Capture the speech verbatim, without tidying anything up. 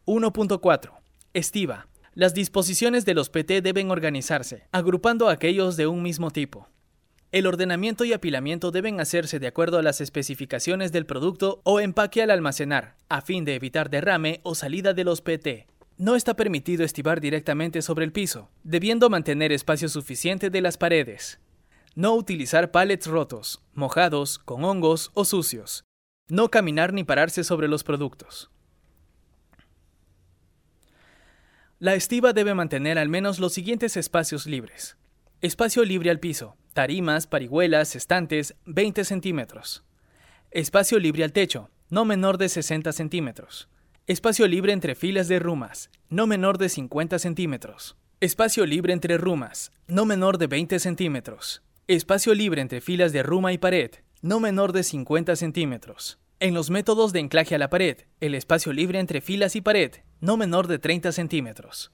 uno punto cuatro. Estiva. Las disposiciones de los P T deben organizarse, agrupando aquellos de un mismo tipo. El ordenamiento y apilamiento deben hacerse de acuerdo a las especificaciones del producto o empaque al almacenar, a fin de evitar derrame o salida de los P T. No está permitido estivar directamente sobre el piso, debiendo mantener espacio suficiente de las paredes. No utilizar pallets rotos, mojados, con hongos o sucios. No caminar ni pararse sobre los productos. La estiva debe mantener al menos los siguientes espacios libres. Espacio libre al piso, tarimas, parihuelas, estantes, veinte centímetros. Espacio libre al techo, no menor de sesenta centímetros. Espacio libre entre filas de rumas, no menor de cincuenta centímetros. Espacio libre entre rumas, no menor de veinte centímetros. Espacio libre entre filas de ruma y pared, no menor de cincuenta centímetros. En los métodos de anclaje a la pared, el espacio libre entre filas y pared, no menor de treinta centímetros.